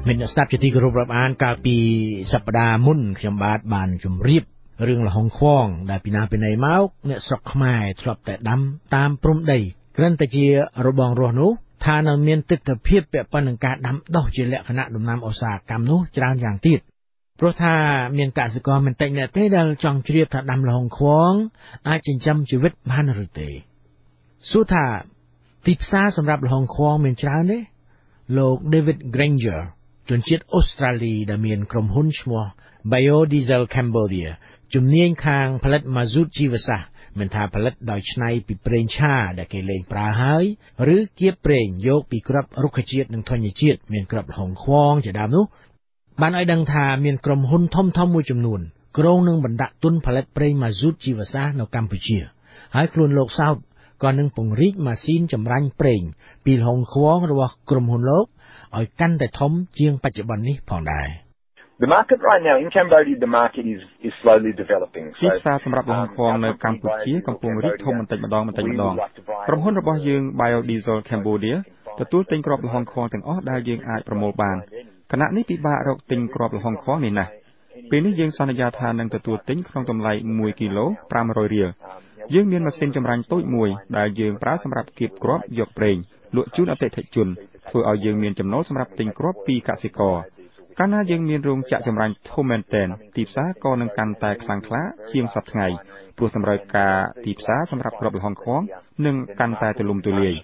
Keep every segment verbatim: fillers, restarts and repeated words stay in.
មានស្ដាប់ជាទីគោរពរាប់អានកាលពីសប្តាហ៍មុនខ្ញុំបាទបានជម្រាបរឿងលហុងខ្វងដែលពីណាពីណីមកអ្នកស្រុកខ្មែរធ្លាប់តែដាំតាមព្រំដីគ្រាន់តែជារបងរស់នោះថានៅមានទិដ្ឋភាពពាក់ព័ន្ធនឹងការដាំដុះជាលក្ខណៈដំណាំឧស្សាហកម្មនោះច្រើនយ៉ាងទៀតព្រោះថាមានកសិករមិនតិចអ្នកទេដែលចង់ជ្រាបថាដាំលហុងខ្វងអាចចិញ្ចឹមជីវិតបានឬទេសួរថាទីផ្សារសម្រាប់លហុងខ្វងមានច្រើនទេលោក David Granger ជនជាតិអូស្ត្រាលីដែលមានក្រុមហ៊ុនឈ្មោះ Biodiesel Cambodia ជំនាញខាងផលិតម៉ាស៊ូតជីវសាស្ត្រមិនថាផលិតដោយច្នៃពីប្រេងឆាដែលគេលែងប្រើហើយឬគៀបប្រេងយកពីគ្រាប់រុក្ខជាតិនិងធញ្ញជាតិមានគ្រាប់លហុងខ្វងជាដើមនោះបានឲ្យដឹងថាមានក្រុមហ៊ុនធំៗមួយចំនួនគ្រោងនឹងបណ្ដាក់ទុនផលិតប្រេងម៉ាស៊ូតជីវសាស្ត្រនៅកម្ពុជាហើយខ្លួនលោកសោតក៏នឹងពង្រីកម៉ាស៊ីនចម្រាញ់ប្រេងពីលហុងខ្វងរបស់ក្រុមហ៊ុនលោកឲ្យកាន់តែធំជាងបច្ចុប្បន្ននេះផងដែរ The market right now in Cambodia the market is is slowly developing. ទីផ្សារសម្រាប់លហុងខ្វងនៅកម្ពុជាកំពុងរីកធំបន្តិចម្ដងបន្តិចម្ដងក្រុមហ៊ុនរបស់យើង Biodiesel Cambodia ទទួលទិញគ្រាប់លហុងខ្វងទាំងអស់ដែលយើងអាចប្រមូលបានខណៈនេះពិបាករកទិញគ្រាប់លហុងខ្វងនេះណាស់ពេលនេះយើងសន្យាថានឹងទទួលទិញក្នុងតម្លៃមួយគីឡូប្រាំរយរៀលយើងមានម៉ាស៊ីនចម្រាញ់តូចមួយដែលយើងប្រើសម្រាប់គៀបគ្រាប់យកប្រេងលក់ជូនអតិថិជនធ្វើឲ្យយើងមានចំណូលសម្រាប់ទិញគ្រាប់ពីកសិករកាលណាយើងមានរោងចក្រចម្រាញ់ធំមែនទែនទីផ្សារក៏នឹងកាន់តែខ្លាំងក្លាជាងសប្តាហ៍ថ្ងៃព្រោះតម្រូវការទីផ្សារសម្រាប់គ្រាប់លហុងខ្វងនឹងកាន់តែទូលំទូលាយ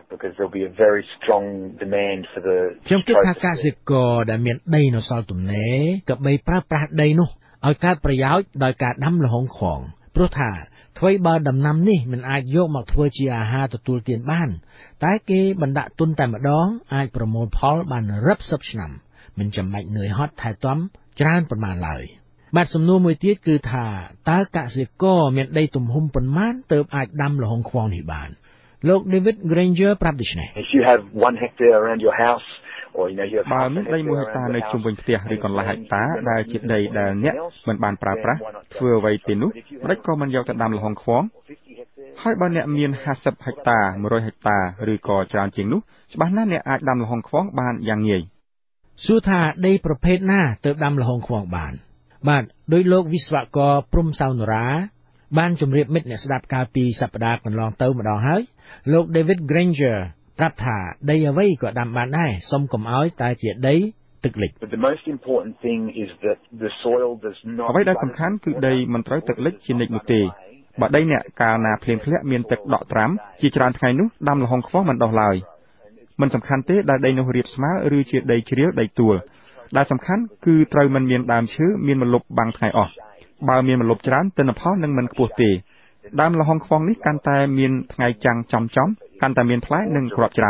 ខ្ញុំគិតថាកសិករដែលមានដីនៅសល់ទំនេរក៏បីប្រើប្រាស់ដីនោះឲ្យកើតប្រយោជន៍ដោយការដាំលហុងខ្វងព្រោះថាអ្វីបើដំណាំនេះមិនអាចយកមកធ្វើជាអាហារទទួលទានបានតែគេបណ្ដាក់ទុនតែម្ដងអាចប្រមូលផលបានរាប់សិបឆ្នាំមិនចាំបាច់នឿយហត់ថែទាំច្រើនប៉ុន្មានឡើយបាទសំណួរមួយទៀតគឺថាតើកសិករមានដីទំហំប៉ុន្មានទើបអាចដាំលហុងខ្វងនេះបានលោក David Granger ប្រាប់ដូចនេះ If you have one hectare around your house or you know you have បើមានដីមួយហិកតានៅជុំវិញផ្ទះឬកន្លះហិកតាដែលជាដីដែលអ្នកមិនបានប្រើប្រាស់ធ្វើអ្វីទេនោះម្ដេចក៏មិនយកទៅដាំលហុងខ្វងហើយបើអ្នកមានห้าสิบហិកតាមួយរយហិកតាឬក៏ច្រើនជាងនោះច្បាស់ណាស់អ្នកអាចដាំលហុងខ្វងបានយ៉ាងងាយសួរថាដីប្រភេទណាទើបដាំលហុងខ្វងបានបាទដោយលោកវិស្វករព្រំសៅនរាបានជម្រាបមិត្តអ្នកស្ដាប់កាលពីសប្តាហ៍កន្លងទៅម្ដងហើយលោក David Granger ប្រាប់ថាដីអ្វីក៏ដាំបានដែរសុំកុំឲ្យតែជាដីទឹកលិច The most important thing is that the soil does not អ្វីដែលសំខាន់គឺដីមិនត្រូវទឹកលិចជានិច្ចនោះទេបើដីអ្នកកាលណាភ្លៀងធ្លាក់មានទឹកដក់ត្រាំជាច្រើនថ្ងៃនោះដាំលហុងខ្វងមិនដុះឡើយមិនសំខាន់ទេដែលដីនោះរាបស្មើឬជាដីជ្រាលដីទួលដែលសំខាន់គឺត្រូវមិនមានដើមឈើមានម្លប់បាំងថ្ងៃអស់បើមានម្លប់ច្រើនទិន្នផលនឹងមិនខ្ពស់ទេដើមលហុងខ្វងនេះកាន់តែមានថ្ងៃចាំងចំចំកាន់តែមានផ្លែនិងគ្រាប់ច្រើន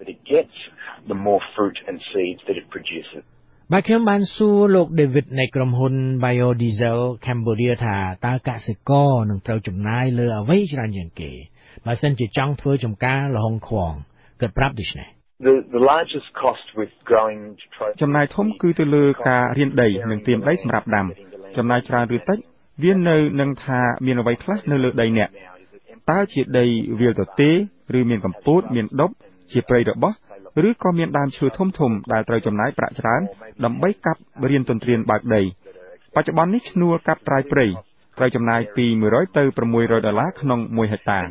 the more fruit and seeds that it produces បាទខ្ញុំបានសួរលោក David នៃក្រុមហ៊ុន Biodiesel Cambodia ថាតើកសិករនឹងត្រូវចំណាយលើអ្វីច្រើនជាងគេបើសិនជាចង់ធ្វើចំការលហុងខ្វងគាត់ប្រាប់ដូចនេះ The the largest cost with growing ចំណាយធំគឺទៅលើការរៀនដីនិងត្រៀមដីសម្រាប់ដាំចំណាយច្រើនឬតិចវានៅនឹងថាមានអ្វីខ្លះនៅលើដីអ្នកតើជាដីវាលទទេឬមានកំពូតមានដប់ជាព្រៃរបោះឬក៏មានដើមឈើធំធំដែលត្រូវចំណាយប្រាក់ច្រើនដើម្បីកាប់រៀនទន្ទ្រានបើកដីបច្ចុប្បន្ននេះឈ្នួលកាប់ត្រាយព្រៃត្រូវចំណាយពីមួយរយទៅប្រាំមួយរយដុល្លារក្នុងមួយហិកតា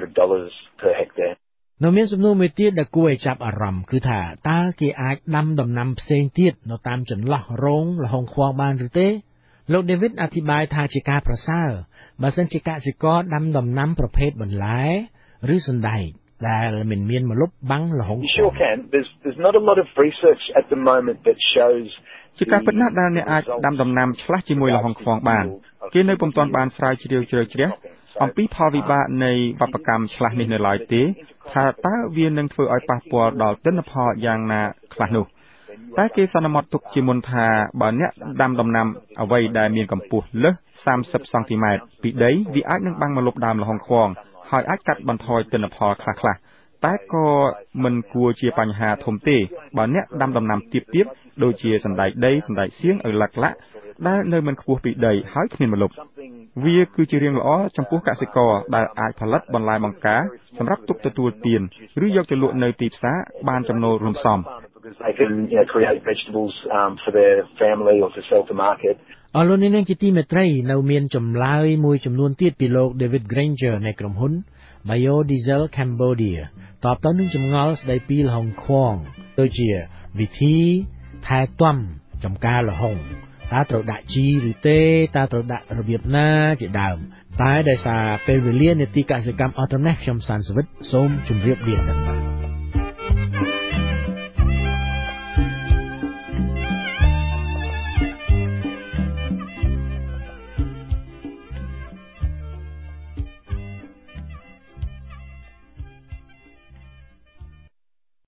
នៅមានសំណួរមួយទៀតដែលគួរឲ្យចាប់អារម្មណ៍គឺថាតើគេអាចដាំដំណាំផ្សេងទៀតនៅតាមចន្លោះរងលហុងខ្វងបានឬទេលោក David អធិប្បាយថាជាការប្រសើរបើសិនជាកសិករដាំដំណាំប្រភេទបន្លែឬសណ្តែកដែលមិនមានម្លប់បាំងលហុងខ្វង Sure can there's there's not a lot of research at the moment that shows ជាការពិតណាស់ដែលអ្នកអាចដាំដំណាំឆ្លាស់ជាមួយលហុងខ្វងបានគេនៅពុំទាន់បានស្រាវជ្រាវជ្រៅជ្រះអំពីផលវិបាកនៃវប្បកម្មឆ្លាស់នេះនៅឡើយទេថាតើវានឹងធ្វើឲ្យប៉ះពាល់ដល់ទិន្នផលយ៉ាងណាខ្លះនោះតែគេសន្មត់ទុកជាមុនថាបើអ្នកដាំដំណាំអ្វីដែលមានកម្ពស់លើសសាមសិបសង់ទីម៉ែត្រពីដីវាអាចនឹងបាំងម្លប់ដើមលហុងខ្វងហើយអាចកាត់បន្ថយទិន្នផលខ្លះៗតែក៏មិនគួរជាបញ្ហាធំទេបើអ្នកដាំដំណាំទាបៗដូចជាសណ្តែកដីសណ្តែកសៀងឪឡឹកឡាក់ដែលនៅមិនខ្ពស់ពីដីហើយគ្មានម្លប់វាគឺជារឿងល្អចំពោះកសិករដែលអាចផលិតបន្លែបង្ការសម្រាប់ទុកទទួលទានឬយកទៅលក់នៅទីផ្សារបានចំណូលរួមផ្សំ because they can, you know, create vegetables um, for their family or to sell to market. អរលោកនាងជាទីមេត្រីនៅមានចម្លើយមួយចំនួនទៀតពីលោក David Granger នៃក្រុមហ៊ុន Biodiesel Cambodia តបទៅនឹងចម្ងល់ស្ដីពីល្ហុងខ្វងដូចជាវិធីថែទាំចំការល្ហុងតើត្រូវដាក់ជីឬទេតើត្រូវដាក់របៀបណាជាដើមតែដោយសារពេលវេលានីតិកសិកម្មអស់ត្រឹមនេះខ្ញុំសានសវិតសូមជម្រាបលាសិន